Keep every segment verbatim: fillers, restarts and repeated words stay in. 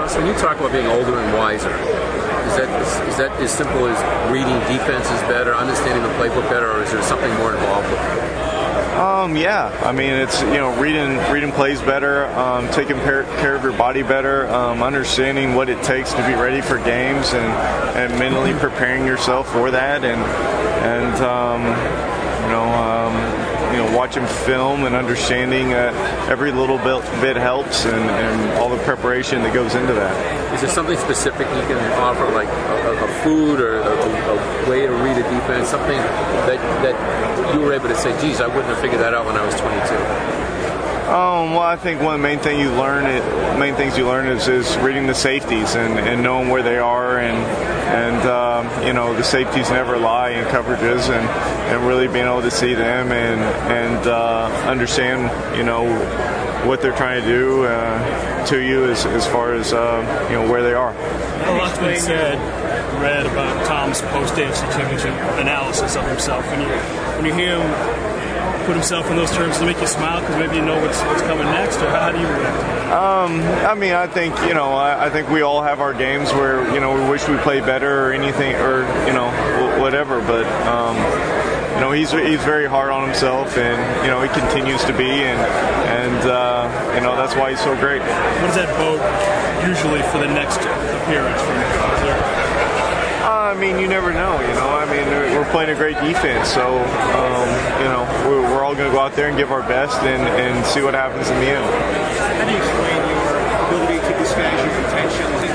So when you talk about being older and wiser, is that is, is that as simple as reading defenses better, understanding the playbook better, or is there something more involved with it? Um, yeah, I mean, it's, you know, reading reading plays better, um, taking care, care of your body better, um, understanding what it takes to be ready for games, and, and mentally preparing yourself for that, and and um, you know, um, you know, watching film and understanding that every little bit, bit helps, and, and all the preparation that goes into that. Is there something specific you can offer, like a, a food or a, a way to read a defense, something that that you were able to say, geez, I wouldn't have figured that out when I was twenty-two? Um, well, I think one of the main thing you learn, it, main things you learn is, is reading the safeties and, and knowing where they are, and and um, you know, the safeties never lie in coverages, and, and really being able to see them and and uh, understand, you know, what they're trying to do uh, to you as as far as uh, you know, where they are. A lot's been said, read about Tom's post-A F C Championship analysis of himself. When you when you hear him put himself in those terms, to make you smile because maybe you know what's what's coming next, or how do you react? Um, I mean, I think, you know, I, I think we all have our games where, you know, we wish we played better or anything, or, you know, whatever. But um, you know, he's he's very hard on himself, and, you know, he continues to be, and and uh, you know, that's why he's so great. What does that bode usually for the next appearance from him? I mean, you never know, you know. I mean, we're playing a great defense, so, um, you know, we're, we're all going to go out there and give our best, and, and see what happens in the end. How do you explain your ability to disguise your potential?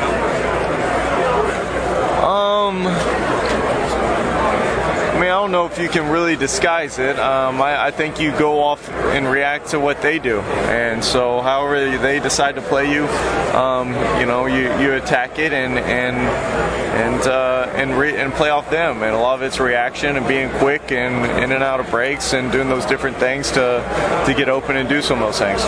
Um... I mean, I don't know if you can really disguise it. Um, I, I think you go off and react to what they do, and so however they decide to play you, um, you know, you, you attack it and and and uh, and, re- and play off them. And a lot of it's reaction and being quick and in and out of breaks and doing those different things to to get open and do some of those things.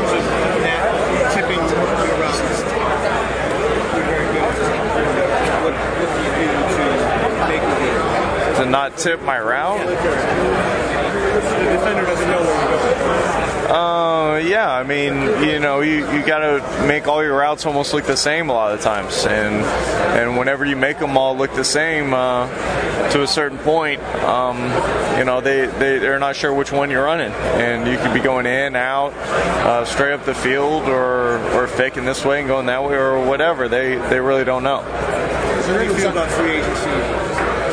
To not tip my route? The defender doesn't know where to go. Uh, yeah, I mean, you know, you, you got to make all your routes almost look the same a lot of the times, and and whenever you make them all look the same uh, to a certain point, um, you know, they, they, they're not sure which one you're running, and you could be going in, out, uh, straight up the field, or, or faking this way and going that way, or whatever. They, they really don't know. So how do you feel about free agency?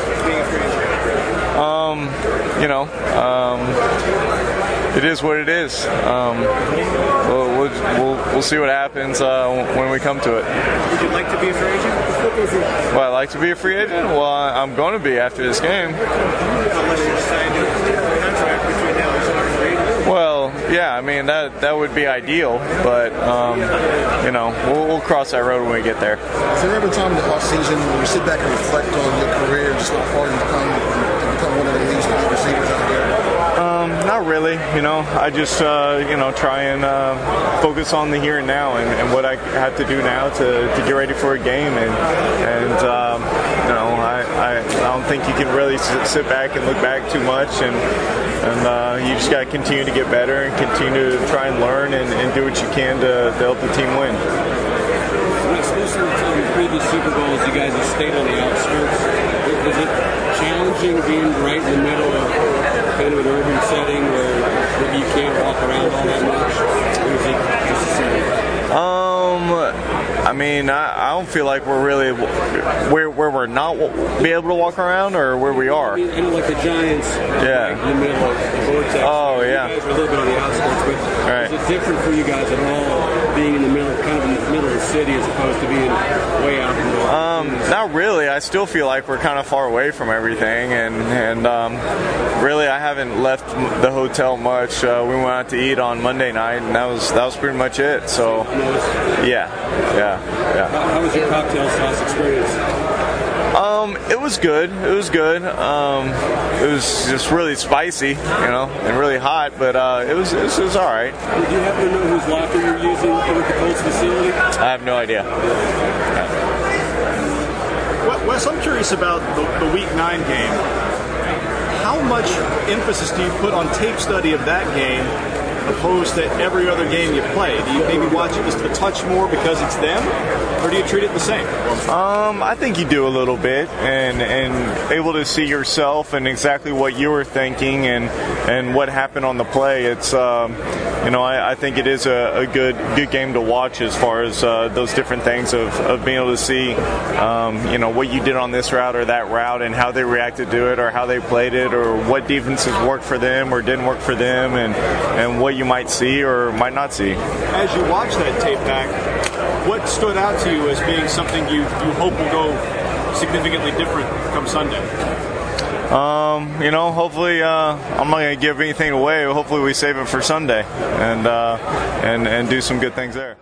Um, you know, um, it is what it is. Um, we'll, we'll, we'll, we'll see what happens uh, when we come to it. Would you like to be a free agent? Well, I like to be a free agent? Well, I'm going to be after this game. Unless you decide to contract between now and free agent. Well, yeah, I mean, that that would be ideal, but, um, you know, we'll, we'll cross that road when we get there. Is there ever a time in the off-season when you sit back and reflect on your career, just how far you've come to become one of the league's best receivers out there? Um, not really. You know, I just, uh, you know, try and uh, focus on the here and now, and, and what I have to do now to, to get ready for a game. And, and um, you know, I, I, I don't think you can really sit back and look back too much, and and uh, you just got to continue to get better and continue to try and learn and, and do what you can to, to help the team win. Especially in previous Super Bowls, you guys have stayed on the outskirts. Is it challenging being right in the middle of kind of an urban setting where maybe you can't walk around all that much? Or is it just the same? Um, I mean, I, I don't feel like we're really where where we're not be able to walk around, or where we are. I mean, I know, like the Giants, yeah, right in the middle of the vortex. Oh, you yeah. You guys are a little bit on the outskirts, but right. Is it different for you guys at all, being in the middle, kind of in the middle of the city, as opposed to being way out in the Um, not really. I still feel like we're kind of far away from everything, and and um, really, I haven't left the hotel much. Uh, we went out to eat on Monday night, and that was that was pretty much it. So, yeah, yeah, yeah. How, how was your cocktail sauce experience? Um, it was good. It was good. Um, it was just really spicy, you know, and really hot, but uh, it was it was, it was all right. Did you happen to know whose locker you're using at the Colts facility? I have no idea. Wes, I'm curious about the, the Week nine game. How much emphasis do you put on tape study of that game opposed to every other game you play? Do you maybe watch it just a touch more because it's them, or do you treat it the same? Um, I think you do a little bit, and and able to see yourself and exactly what you were thinking and and what happened on the play. It's um, you know I, I think it is a, a good good game to watch as far as uh, those different things of, of being able to see um, you know what you did on this route or that route and how they reacted to it or how they played it or what defenses worked for them or didn't work for them and and what you might see or might not see. As you watch that tape back, what stood out to you as being something you, you hope will go significantly different come Sunday? Um, you know, hopefully, uh, I'm not going to give anything away. Hopefully we save it for Sunday and, uh, and, and do some good things there.